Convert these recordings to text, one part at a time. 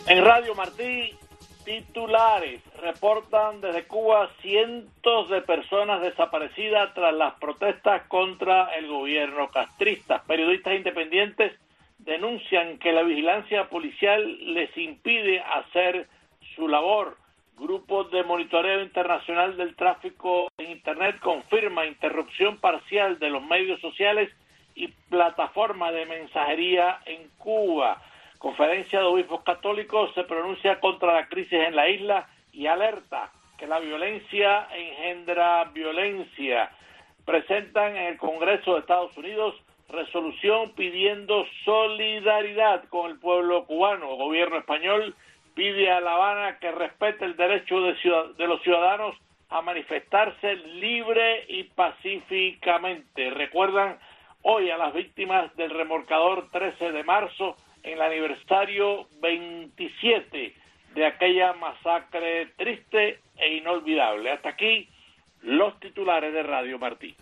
En Radio Martí, titulares. Reportan desde Cuba cientos de personas desaparecidas tras las protestas contra el gobierno castrista. Periodistas independientes denuncian que la vigilancia policial les impide hacer su labor. Grupos de monitoreo internacional del tráfico en Internet confirma interrupción parcial de los medios sociales y plataformas de mensajería en Cuba. Conferencia de Obispos Católicos se pronuncia contra la crisis en la isla y alerta que la violencia engendra violencia. Presentan en el Congreso de Estados Unidos resolución pidiendo solidaridad con el pueblo cubano. El gobierno español pide a La Habana que respete el derecho de los ciudadanos a manifestarse libre y pacíficamente. Recuerdan hoy a las víctimas del remolcador 13 de marzo en el aniversario 27 de aquella masacre triste e inolvidable. Hasta aquí los titulares de Radio Martí.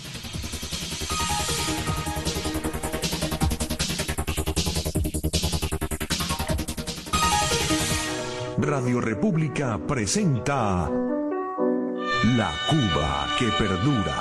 Radio República presenta La Cuba que perdura.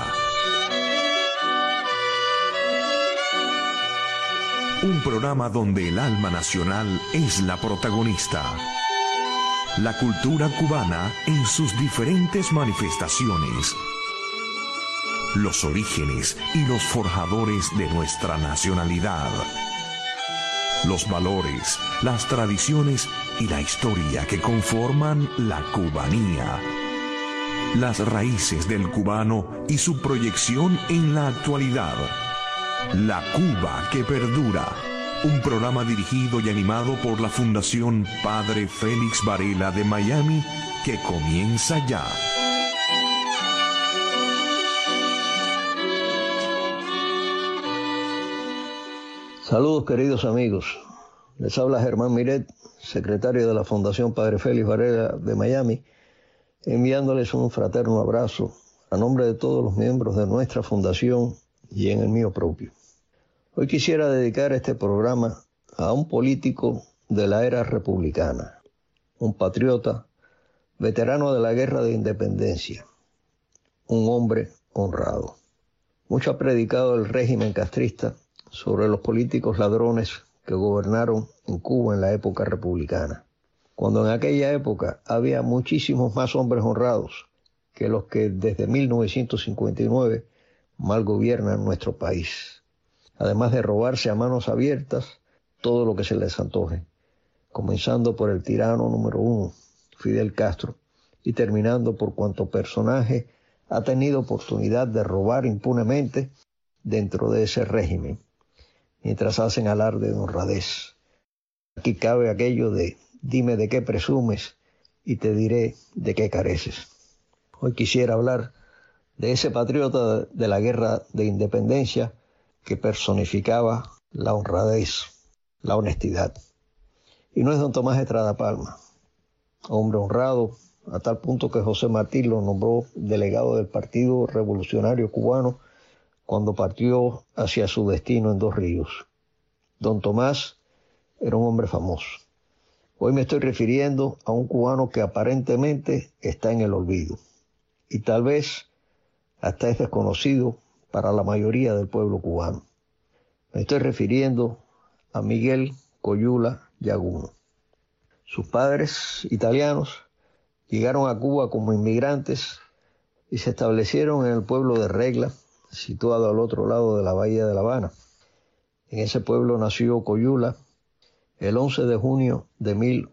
Un programa donde el alma nacional es la protagonista. La cultura cubana en sus diferentes manifestaciones. Los orígenes y los forjadores de nuestra nacionalidad. Los valores, las tradiciones y la historia que conforman la cubanía. Las raíces del cubano y su proyección en la actualidad. La Cuba que perdura. Un programa dirigido y animado por la Fundación Padre Félix Varela de Miami, que comienza ya. Saludos, queridos amigos. Les habla Germán Miret, secretario de la Fundación Padre Félix Varela de Miami, enviándoles un fraterno abrazo a nombre de todos los miembros de nuestra fundación y en el mío propio. Hoy quisiera dedicar este programa a un político de la era republicana, un patriota, veterano de la Guerra de Independencia, un hombre honrado. Mucho ha predicado el régimen castrista sobre los políticos ladrones que gobernaron en Cuba en la época republicana, cuando en aquella época había muchísimos más hombres honrados que los que desde 1959 mal gobiernan nuestro país, además de robarse a manos abiertas todo lo que se les antoje, comenzando por el tirano número 1, Fidel Castro, y terminando por cuanto personaje ha tenido oportunidad de robar impunemente dentro de ese régimen, mientras hacen alarde de honradez. Aquí cabe aquello de dime de qué presumes y te diré de qué careces. Hoy quisiera hablar de ese patriota de la Guerra de Independencia que personificaba la honradez, la honestidad. Y no es don Tomás Estrada Palma, hombre honrado a tal punto que José Martí lo nombró delegado del Partido Revolucionario Cubano cuando partió hacia su destino en Dos Ríos. Don Tomás era un hombre famoso. Hoy me estoy refiriendo a un cubano que aparentemente está en el olvido y tal vez hasta es desconocido para la mayoría del pueblo cubano. Me estoy refiriendo a Miguel Coyula Yaguno. Sus padres, italianos, llegaron a Cuba como inmigrantes y se establecieron en el pueblo de Regla, situado al otro lado de la bahía de La Habana. En ese pueblo nació Coyula el 11 de junio de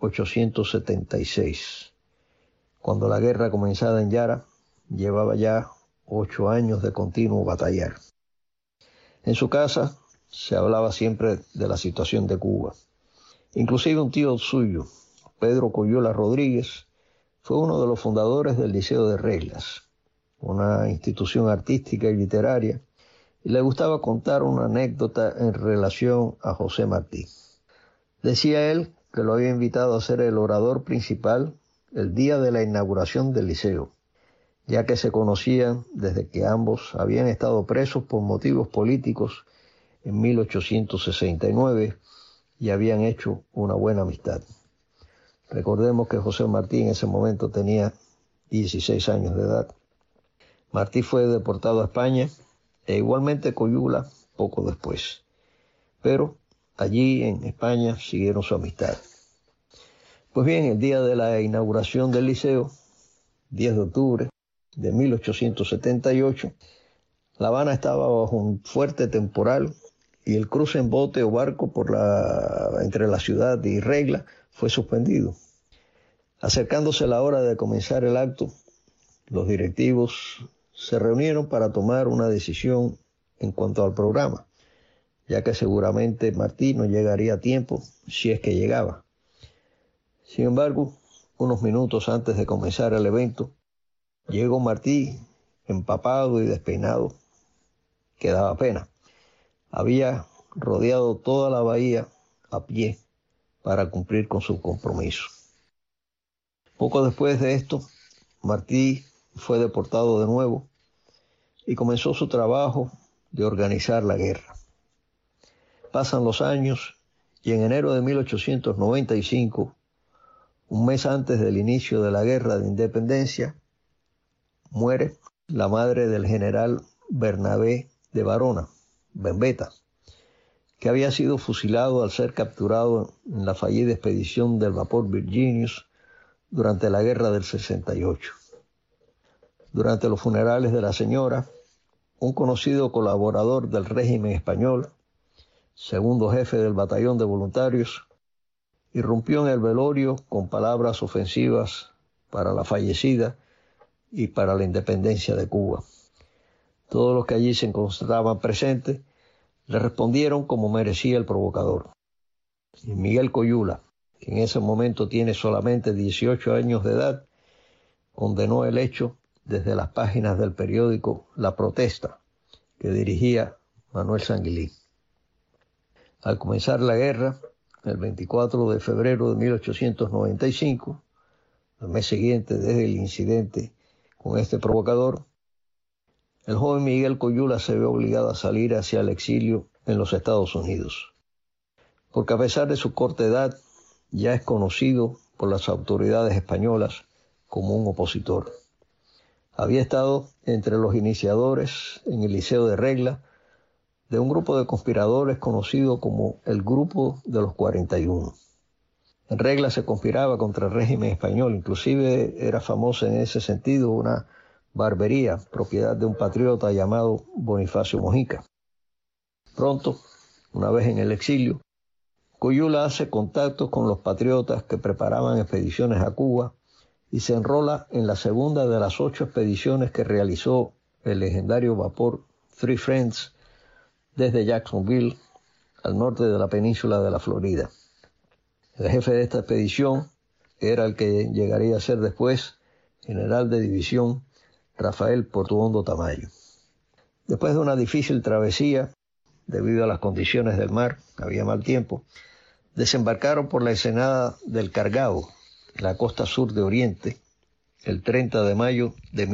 1876. Cuando la guerra comenzada en Yara llevaba ya 8 años de continuo batallar. En su casa se hablaba siempre de la situación de Cuba. Inclusive un tío suyo, Pedro Coyula Rodríguez, fue uno de los fundadores del Liceo de Reglas, una institución artística y literaria, y le gustaba contar una anécdota en relación a José Martí. Decía él que lo había invitado a ser el orador principal el día de la inauguración del liceo, ya que se conocían desde que ambos habían estado presos por motivos políticos en 1869 y habían hecho una buena amistad. Recordemos que José Martí en ese momento tenía 16 años de edad. Martí fue deportado a España e igualmente Coyula poco después. Pero allí en España siguieron su amistad. Pues bien, el día de la inauguración del liceo, 10 de octubre de 1878, La Habana estaba bajo un fuerte temporal y el cruce en bote o barco entre la ciudad y Regla fue suspendido. Acercándose la hora de comenzar el acto, los directivos se reunieron para tomar una decisión en cuanto al programa, ya que seguramente Martí no llegaría a tiempo, si es que llegaba. Sin embargo, unos minutos antes de comenzar el evento, llegó Martí, empapado y despeinado, que daba pena. Había rodeado toda la bahía a pie para cumplir con su compromiso. Poco después de esto, Martí fue deportado de nuevo y comenzó su trabajo de organizar la guerra. Pasan los años y en enero de 1895, un mes antes del inicio de la Guerra de Independencia, muere la madre del general Bernabé de Barona, Bembetta, que había sido fusilado al ser capturado en la fallida expedición del vapor Virginius durante la Guerra del 68. Durante los funerales de la señora, un conocido colaborador del régimen español, segundo jefe del batallón de voluntarios, irrumpió en el velorio con palabras ofensivas para la fallecida y para la independencia de Cuba. Todos los que allí se encontraban presentes le respondieron como merecía el provocador. Y Miguel Coyula, que en ese momento tiene solamente 18 años de edad, condenó el hecho desde las páginas del periódico La Protesta, que dirigía Manuel Sanguilí. Al comenzar la guerra, el 24 de febrero de 1895, al mes siguiente desde el incidente con este provocador, el joven Miguel Coyula se ve obligado a salir hacia el exilio en los Estados Unidos, porque a pesar de su corta edad, ya es conocido por las autoridades españolas como un opositor. Había estado entre los iniciadores en el Liceo de Regla de un grupo de conspiradores conocido como el Grupo de los 41. En Regla se conspiraba contra el régimen español, inclusive era famosa en ese sentido una barbería, propiedad de un patriota llamado Bonifacio Mojica. Pronto, una vez en el exilio, Coyula hace contactos con los patriotas que preparaban expediciones a Cuba y se enrola en la segunda de las 8 expediciones que realizó el legendario vapor Three Friends desde Jacksonville al norte de la península de la Florida. El jefe de esta expedición era el que llegaría a ser después general de división Rafael Portuondo Tamayo. Después de una difícil travesía, debido a las condiciones del mar, había mal tiempo, desembarcaron por la ensenada del Cargado, en la costa sur de Oriente, el 30 de mayo de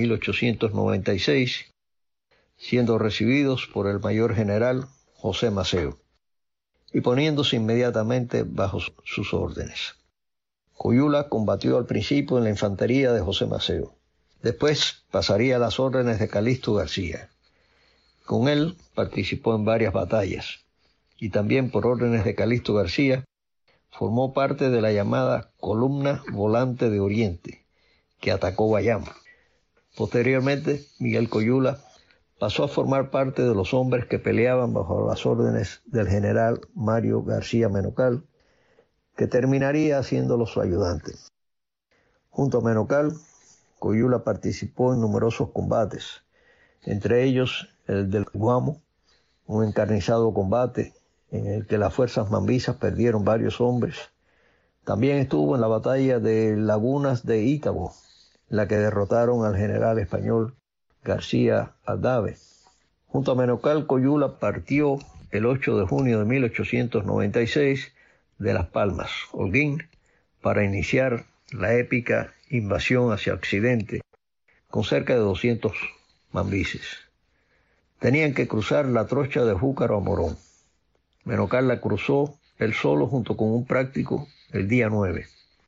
1896, siendo recibidos por el mayor general José Maceo, y poniéndose inmediatamente bajo sus órdenes. Coyula combatió al principio en la infantería de José Maceo. Después pasaría a las órdenes de Calixto García. Con él participó en varias batallas, y también por órdenes de Calixto García formó parte de la llamada Columna Volante de Oriente, que atacó Bayamo. Posteriormente, Miguel Coyula pasó a formar parte de los hombres que peleaban bajo las órdenes del general Mario García Menocal, que terminaría haciéndolo su ayudante. Junto a Menocal, Coyula participó en numerosos combates, entre ellos el del Guamo, un encarnizado combate en el que las fuerzas mambisas perdieron varios hombres. También estuvo en la batalla de Lagunas de Ítabo, en la que derrotaron al general español García Aldave. Junto a Menocal, Coyula partió el 8 de junio de 1896 de Las Palmas, Holguín, para iniciar la épica invasión hacia Occidente, con cerca de 200 mambises. Tenían que cruzar la trocha de Júcaro a Morón. Menocal la cruzó él solo junto con un práctico el día 9.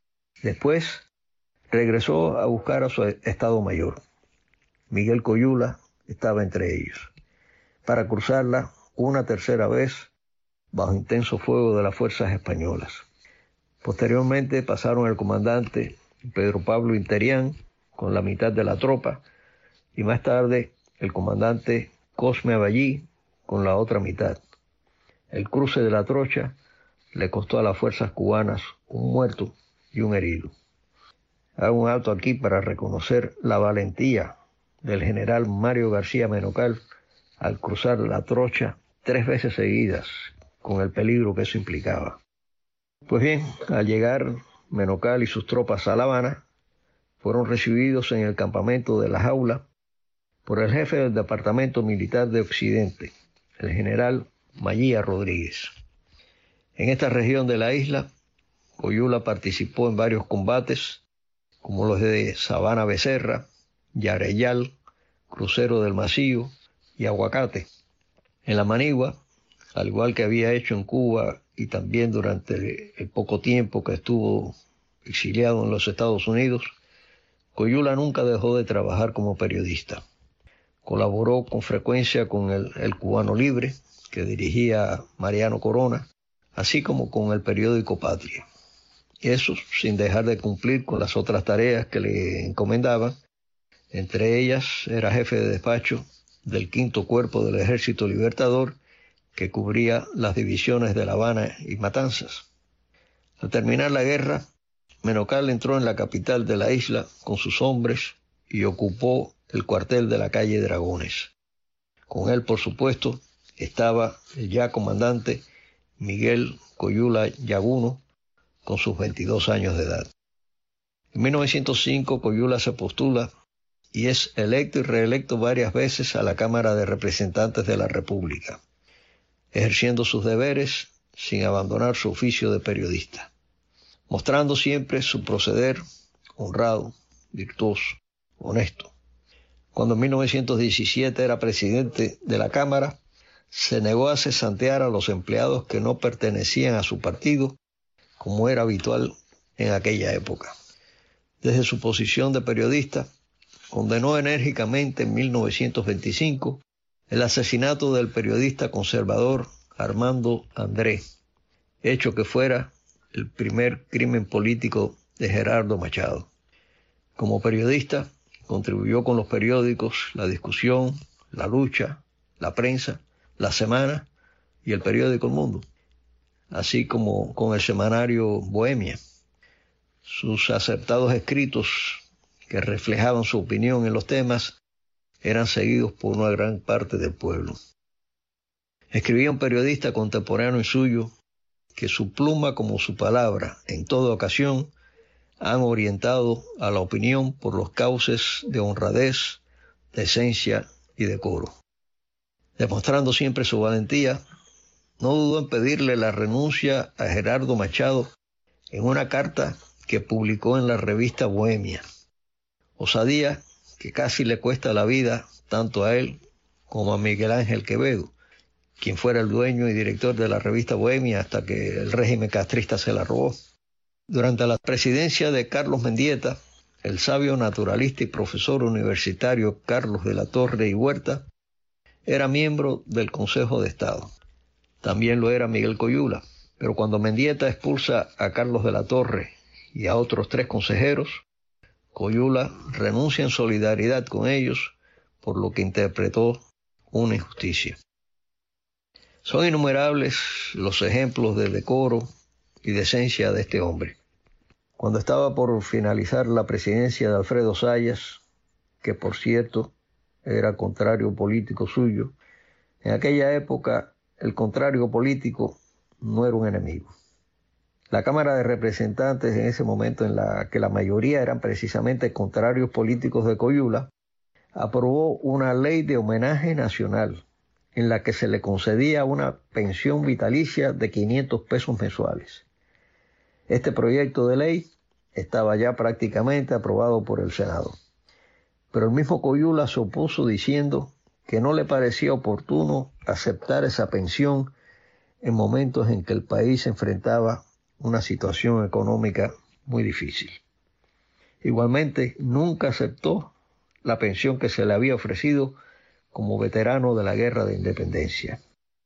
Después regresó a buscar a su Estado Mayor. Miguel Coyula estaba entre ellos, para cruzarla una tercera vez bajo intenso fuego de las fuerzas españolas. Posteriormente pasaron el comandante Pedro Pablo Interián con la mitad de la tropa y más tarde el comandante Cosme Aballí con la otra mitad. El cruce de la Trocha le costó a las fuerzas cubanas un muerto y un herido. Hago un alto aquí para reconocer la valentía del general Mario García Menocal al cruzar la Trocha 3 veces seguidas, con el peligro que eso implicaba. Pues bien, al llegar Menocal y sus tropas a La Habana, fueron recibidos en el campamento de La Jaula por el jefe del Departamento Militar de Occidente, el general Maguía Rodríguez. En esta región de la isla, Coyula participó en varios combates, como los de Sabana Becerra, Yareyal, Crucero del Macío y Aguacate. En la Manigua, al igual que había hecho en Cuba y también durante el poco tiempo que estuvo exiliado en los Estados Unidos, Coyula nunca dejó de trabajar como periodista. Colaboró con frecuencia con el Cubano Libre, que dirigía Mariano Corona, así como con el periódico Patria. Eso sin dejar de cumplir con las otras tareas que le encomendaban. Entre ellas era jefe de despacho del 5º Cuerpo del Ejército Libertador, que cubría las divisiones de La Habana y Matanzas. Al terminar la guerra, Menocal entró en la capital de la isla con sus hombres y ocupó el cuartel de la calle Dragones. Con él, por supuesto, estaba el ya comandante Miguel Coyula Yaguno, con sus 22 años de edad. En 1905, Coyula se postula y es electo y reelecto varias veces a la Cámara de Representantes de la República, ejerciendo sus deberes sin abandonar su oficio de periodista, mostrando siempre su proceder honrado, virtuoso, honesto. Cuando en 1917 era presidente de la Cámara, se negó a cesantear a los empleados que no pertenecían a su partido, como era habitual en aquella época. Desde su posición de periodista, condenó enérgicamente en 1925 el asesinato del periodista conservador Armando André, hecho que fuera el primer crimen político de Gerardo Machado. Como periodista, contribuyó con los periódicos La Discusión, La Lucha, La Prensa, La Semana y el periódico El Mundo, así como con el semanario Bohemia. Sus acertados escritos, que reflejaban su opinión en los temas, eran seguidos por una gran parte del pueblo. Escribía un periodista contemporáneo y suyo que su pluma como su palabra, en toda ocasión, han orientado a la opinión por los cauces de honradez, decencia y decoro. Demostrando siempre su valentía, no dudó en pedirle la renuncia a Gerardo Machado en una carta que publicó en la revista Bohemia. Osadía que casi le cuesta la vida tanto a él como a Miguel Ángel Quevedo, quien fuera el dueño y director de la revista Bohemia hasta que el régimen castrista se la robó. Durante la presidencia de Carlos Mendieta, el sabio naturalista y profesor universitario Carlos de la Torre y Huerta era miembro del Consejo de Estado. También lo era Miguel Coyula, pero cuando Mendieta expulsa a Carlos de la Torre y a otros 3 consejeros, Coyula renuncia en solidaridad con ellos, por lo que interpretó una injusticia. Son innumerables los ejemplos de decoro y decencia de este hombre. Cuando estaba por finalizar la presidencia de Alfredo Zayas, que por cierto era contrario político suyo, en aquella época el contrario político no era un enemigo. La Cámara de Representantes, en ese momento en la que la mayoría eran precisamente contrarios políticos de Coyula, aprobó una ley de homenaje nacional en la que se le concedía una pensión vitalicia de 500 pesos mensuales. Este proyecto de ley estaba ya prácticamente aprobado por el Senado, pero el mismo Coyula se opuso diciendo que no le parecía oportuno aceptar esa pensión en momentos en que el país enfrentaba una situación económica muy difícil. Igualmente, nunca aceptó la pensión que se le había ofrecido como veterano de la Guerra de Independencia.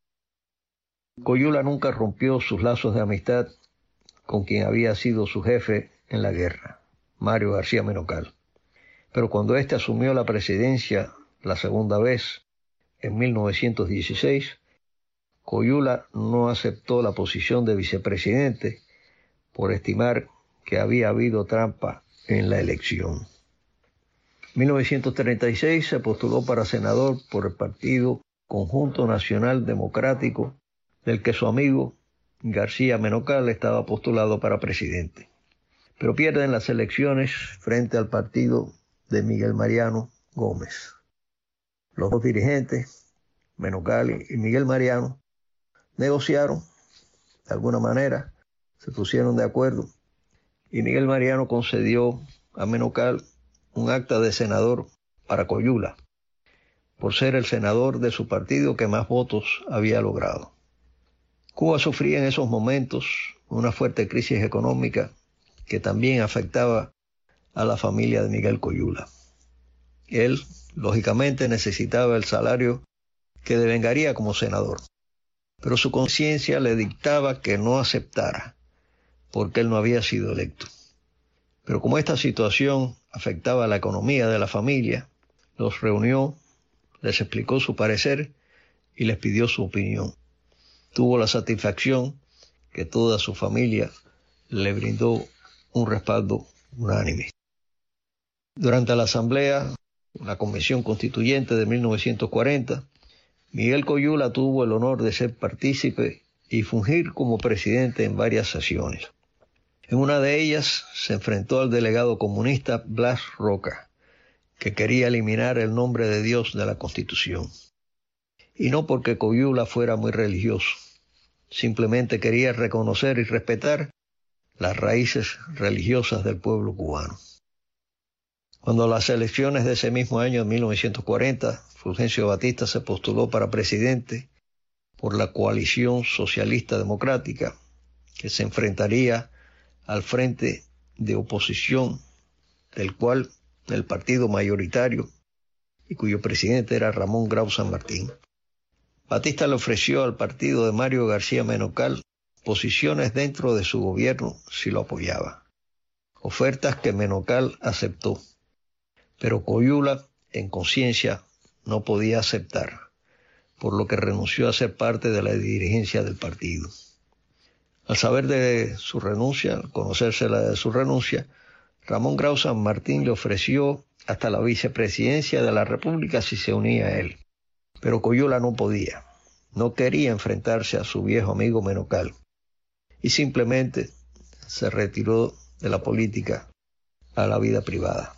Coyula nunca rompió sus lazos de amistad con quien había sido su jefe en la guerra, Mario García Menocal. Pero cuando éste asumió la presidencia la segunda vez, en 1916, Coyula no aceptó la posición de vicepresidente por estimar que había habido trampa en la elección. En 1936 se postuló para senador por el Partido Conjunto Nacional Democrático, del que su amigo García Menocal estaba postulado para presidente. Pero pierden las elecciones frente al partido de Miguel Mariano Gómez. Los dos dirigentes, Menocal y Miguel Mariano, negociaron de alguna manera, se pusieron de acuerdo y Miguel Mariano concedió a Menocal un acta de senador para Coyula, por ser el senador de su partido que más votos había logrado. Cuba sufría en esos momentos una fuerte crisis económica que también afectaba a la familia de Miguel Coyula. Él, lógicamente, necesitaba el salario que devengaría como senador, pero su conciencia le dictaba que no aceptara, porque él no había sido electo. Pero como esta situación afectaba a la economía de la familia, los reunió, les explicó su parecer y les pidió su opinión. Tuvo la satisfacción que toda su familia le brindó un respaldo unánime. Durante la asamblea, la Convención Constituyente de 1940, Miguel Coyula tuvo el honor de ser partícipe y fungir como presidente en varias sesiones. En una de ellas se enfrentó al delegado comunista Blas Roca, que quería eliminar el nombre de Dios de la Constitución. Y no porque Coyula fuera muy religioso, simplemente quería reconocer y respetar las raíces religiosas del pueblo cubano. Cuando las elecciones de ese mismo año, en 1940, Fulgencio Batista se postuló para presidente por la coalición socialista democrática, que se enfrentaría al frente de oposición, del cual el partido mayoritario y cuyo presidente era Ramón Grau San Martín. Batista le ofreció al partido de Mario García Menocal posiciones dentro de su gobierno si lo apoyaba, ofertas que Menocal aceptó, pero Coyula, en conciencia, no podía aceptar, por lo que renunció a ser parte de la dirigencia del partido. Al saber de su renuncia, al conocerse de su renuncia, Ramón Grau San Martín le ofreció hasta la vicepresidencia de la República si se unía a él. Pero Coyula no podía, no quería enfrentarse a su viejo amigo Menocal y simplemente se retiró de la política a la vida privada.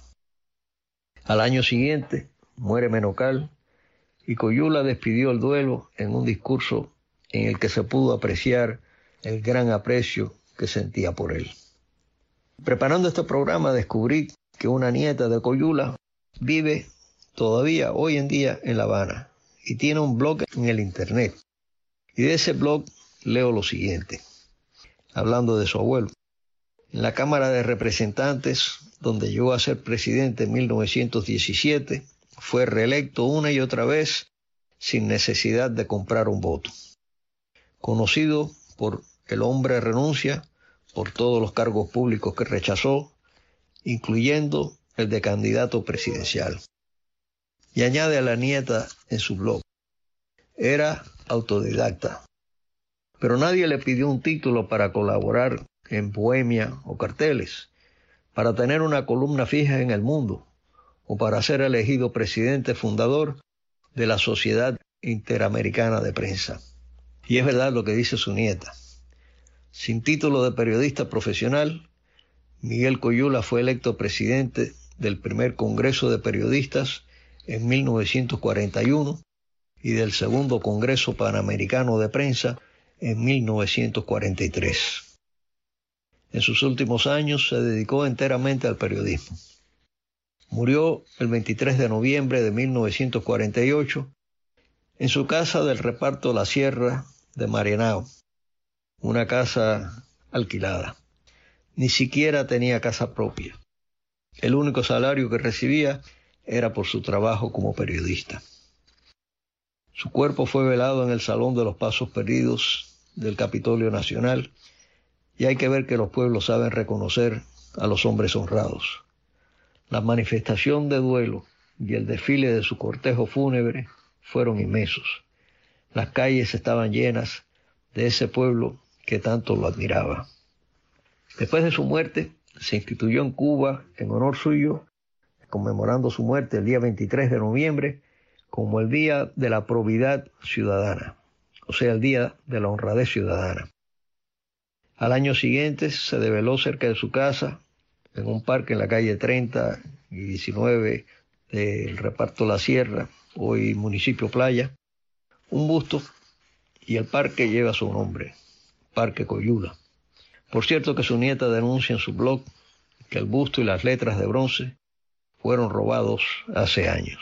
Al año siguiente muere Menocal y Coyula despidió el duelo en un discurso en el que se pudo apreciar el gran aprecio que sentía por él. Preparando este programa descubrí que una nieta de Coyula vive todavía hoy en día en La Habana y tiene un blog en el internet. Y de ese blog leo lo siguiente, hablando de su abuelo. En la Cámara de Representantes, donde llegó a ser presidente en 1917, fue reelecto una y otra vez sin necesidad de comprar un voto. Conocido por el hombre renuncia por todos los cargos públicos que rechazó, incluyendo el de candidato presidencial. Y añade a la nieta en su blog, era autodidacta, pero nadie le pidió un título para colaborar en Bohemia o Carteles, para tener una columna fija en El Mundo, o para ser elegido presidente fundador de la Sociedad Interamericana de Prensa. Y es verdad lo que dice su nieta. Sin título de periodista profesional, Miguel Coyula fue electo presidente del primer Congreso de Periodistas en 1941 y del segundo Congreso Panamericano de Prensa en 1943. En sus últimos años se dedicó enteramente al periodismo. Murió el 23 de noviembre de 1948 en su casa del reparto La Sierra de Marianao, una casa alquilada. ni siquiera tenía casa propia. El único salario que recibía era por su trabajo como periodista. Su cuerpo fue velado en el Salón de los Pasos Perdidos del Capitolio Nacional, y hay que ver que los pueblos saben reconocer a los hombres honrados. La manifestación de duelo y el desfile de su cortejo fúnebre fueron inmensos. Las calles estaban llenas de ese pueblo que tanto lo admiraba. Después de su muerte, se instituyó en Cuba, en honor suyo, conmemorando su muerte el día 23 de noviembre, como el Día de la Probidad Ciudadana, o sea, el Día de la Honradez Ciudadana. Al año siguiente se develó cerca de su casa, en un parque en la calle 30 y 19 del reparto La Sierra, hoy municipio Playa, un busto, y el parque lleva su nombre, Parque Coyula. Por cierto que su nieta denuncia en su blog que el busto y las letras de bronce fueron robados hace años.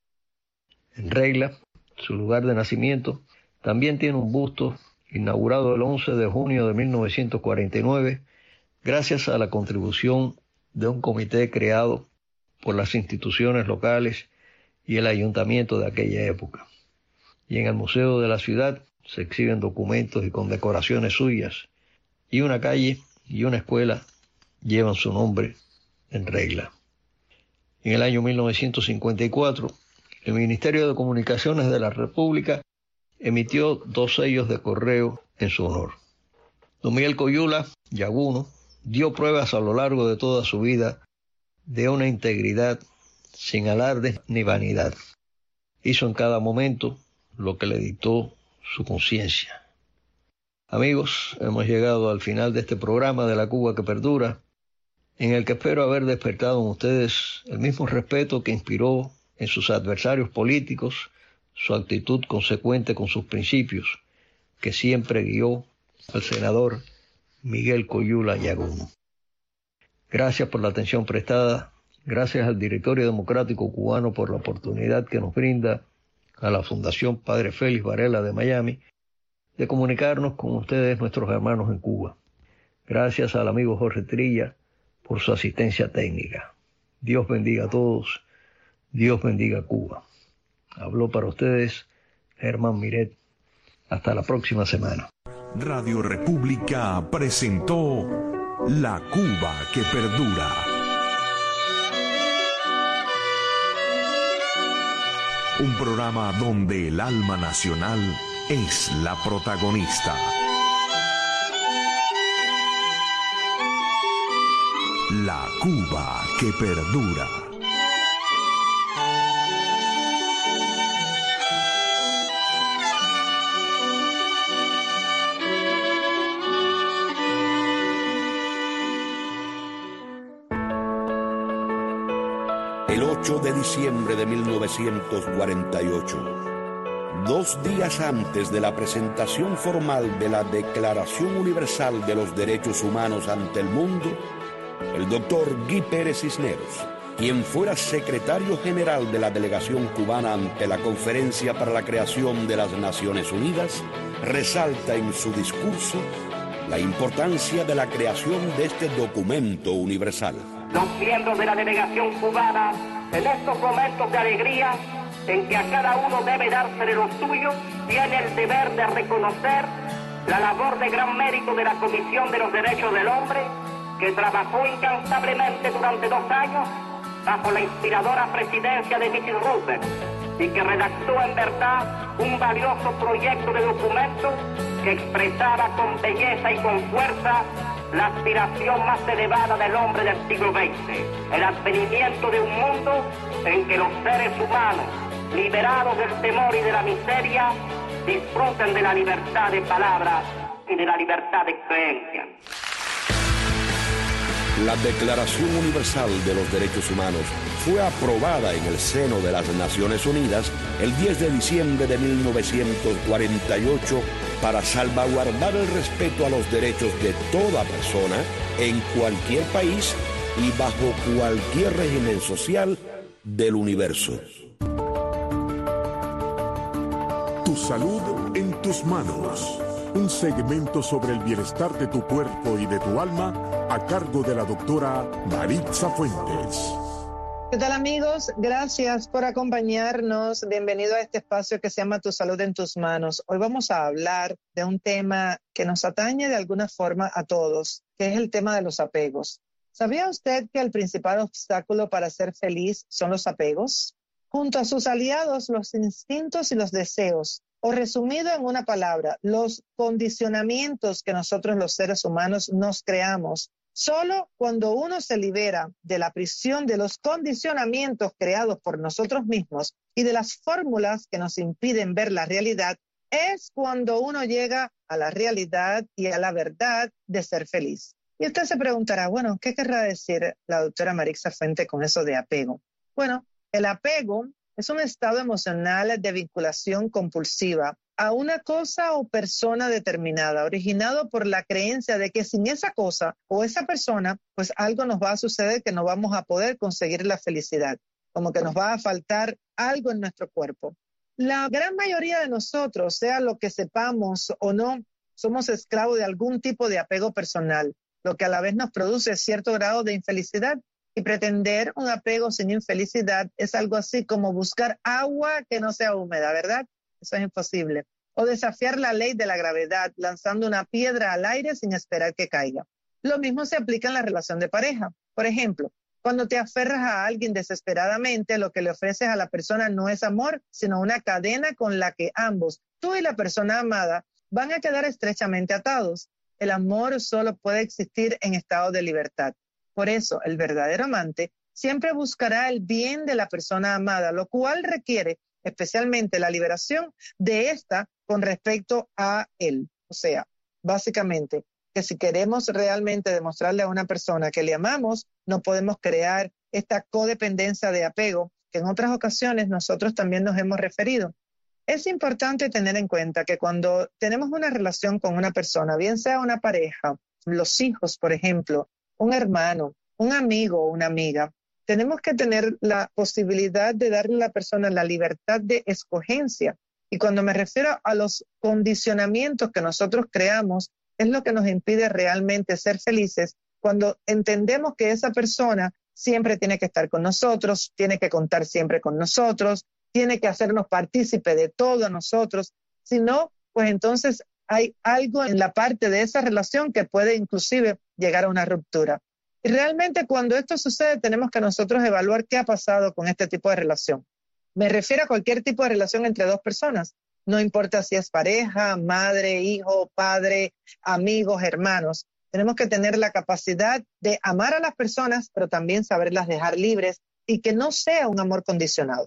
En Regla, su lugar de nacimiento, también tiene un busto inaugurado el 11 de junio de 1949, gracias a la contribución de un comité creado por las instituciones locales y el ayuntamiento de aquella época. Y en el Museo de la Ciudad se exhiben documentos y condecoraciones suyas, y una calle y una escuela llevan su nombre en Regla. En el año 1954, el Ministerio de Comunicaciones de la República emitió 2 sellos de correo en su honor. Don Miguel Coyula, yaguno, dio pruebas a lo largo de toda su vida de una integridad sin alarde ni vanidad. Hizo en cada momento lo que le dictó su conciencia. Amigos, hemos llegado al final de este programa de La Cuba que Perdura, en el que espero haber despertado en ustedes el mismo respeto que inspiró en sus adversarios políticos su actitud consecuente con sus principios, que siempre guió al senador Miguel Coyula Yaguno. Gracias por la atención prestada, gracias al Directorio Democrático Cubano por la oportunidad que nos brinda, a la Fundación Padre Félix Varela de Miami, de comunicarnos con ustedes, nuestros hermanos en Cuba. Gracias al amigo Jorge Trilla por su asistencia técnica. Dios bendiga a todos, Dios bendiga a Cuba. Habló para ustedes Germán Miret. Hasta la próxima semana. Radio República presentó La Cuba que Perdura. Un programa donde el alma nacional es la protagonista. La Cuba que Perdura. El 8 de diciembre de 1948, 2 días antes de la presentación formal de la Declaración Universal de los Derechos Humanos ante el mundo, el doctor Guy Pérez Cisneros, quien fuera secretario general de la delegación cubana ante la Conferencia para la Creación de las Naciones Unidas, resalta en su discurso la importancia de la creación de este documento universal. Los miembros de la delegación cubana, en estos momentos de alegría, en que a cada uno debe dársele lo suyo, tiene el deber de reconocer la labor de gran mérito de la Comisión de los Derechos del Hombre, que trabajó incansablemente durante 2 años bajo la inspiradora presidencia de Mrs. Roosevelt y que redactó en verdad un valioso proyecto de documento que expresaba con belleza y con fuerza la aspiración más elevada del hombre del siglo XX, el advenimiento de un mundo en que los seres humanos, liberados del temor y de la miseria, disfruten de la libertad de palabra y de la libertad de creencia. La Declaración Universal de los Derechos Humanos fue aprobada en el seno de las Naciones Unidas el 10 de diciembre de 1948 para salvaguardar el respeto a los derechos de toda persona en cualquier país y bajo cualquier régimen social del universo. Tu salud en tus manos. un segmento sobre el bienestar de tu cuerpo y de tu alma a cargo de la doctora Maritza Fuentes. ¿Qué tal, amigos? Gracias por acompañarnos. Bienvenido a este espacio que se llama Tu Salud en Tus Manos. Hoy vamos a hablar de un tema que nos atañe de alguna forma a todos, que es el tema de los apegos. ¿Sabía usted que el principal obstáculo para ser feliz son los apegos? Junto a sus aliados, los instintos y los deseos, o resumido en una palabra, los condicionamientos que nosotros los seres humanos nos creamos. Solo cuando uno se libera de la prisión de los condicionamientos creados por nosotros mismos y de las fórmulas que nos impiden ver la realidad, es cuando uno llega a la realidad y a la verdad de ser feliz. Y usted se preguntará, bueno, ¿qué querrá decir la doctora Maritza Fuentes con eso de apego? Bueno, el apego es un estado emocional de vinculación compulsiva a una cosa o persona determinada, originado por la creencia de que sin esa cosa o esa persona, pues algo nos va a suceder que no vamos a poder conseguir la felicidad, como que nos va a faltar algo en nuestro cuerpo. La gran mayoría de nosotros, sea lo que sepamos o no, somos esclavos de algún tipo de apego personal, lo que a la vez nos produce cierto grado de infelicidad. Y pretender un apego sin infelicidad es algo así como buscar agua que no sea húmeda, ¿verdad? Eso es imposible. O desafiar la ley de la gravedad lanzando una piedra al aire sin esperar que caiga. Lo mismo se aplica en la relación de pareja. Por ejemplo, cuando te aferras a alguien desesperadamente, lo que le ofreces a la persona no es amor, sino una cadena con la que ambos, tú y la persona amada, van a quedar estrechamente atados. El amor solo puede existir en estado de libertad. Por eso, el verdadero amante siempre buscará el bien de la persona amada, lo cual requiere especialmente la liberación de esta con respecto a él. O sea, básicamente, que si queremos realmente demostrarle a una persona que le amamos, no podemos crear esta codependencia de apego, que en otras ocasiones nosotros también nos hemos referido. Es importante tener en cuenta que cuando tenemos una relación con una persona, bien sea una pareja, los hijos, por ejemplo, un hermano, un amigo o una amiga, tenemos que tener la posibilidad de darle a la persona la libertad de escogencia. Y cuando me refiero a los condicionamientos que nosotros creamos, es lo que nos impide realmente ser felices cuando entendemos que esa persona siempre tiene que estar con nosotros, tiene que contar siempre con nosotros, tiene que hacernos partícipe de todo nosotros. Si no, pues entonces hay algo en la parte de esa relación que puede inclusive llegar a una ruptura. Y realmente cuando esto sucede tenemos que nosotros evaluar qué ha pasado con este tipo de relación. Me refiero a cualquier tipo de relación entre dos personas. No importa si es pareja, madre, hijo, padre, amigos, hermanos. Tenemos que tener la capacidad de amar a las personas, pero también saberlas dejar libres y que no sea un amor condicionado.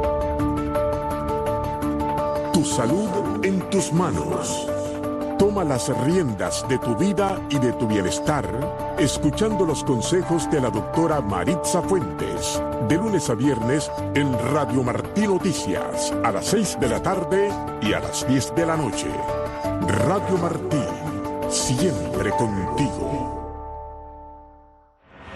Tu salud en tus manos. Toma las riendas de tu vida y de tu bienestar, escuchando los consejos de la doctora Maritza Fuentes, de lunes a viernes en Radio Martí Noticias, a las 6 de la tarde y a las 10 de la noche. Radio Martí, siempre contigo.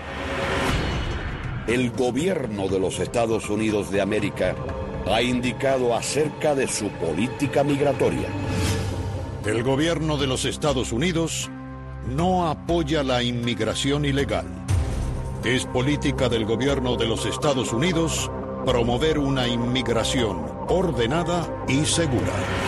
El gobierno de los Estados Unidos de América ha indicado acerca de su política migratoria. El gobierno de los Estados Unidos no apoya la inmigración ilegal. Es política del gobierno de los Estados Unidos promover una inmigración ordenada y segura.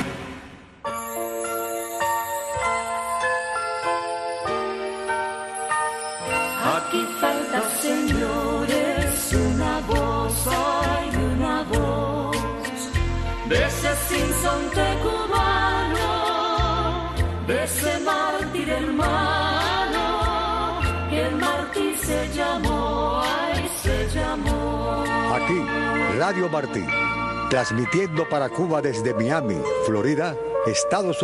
Aquí falta, señores, una voz, hay una voz de ese sinsonte cubano, de ese mártir hermano, que el mártir se llamó, ay, se llamó. Aquí, Radio Martí, transmitiendo para Cuba desde Miami, Florida, Estados Unidos.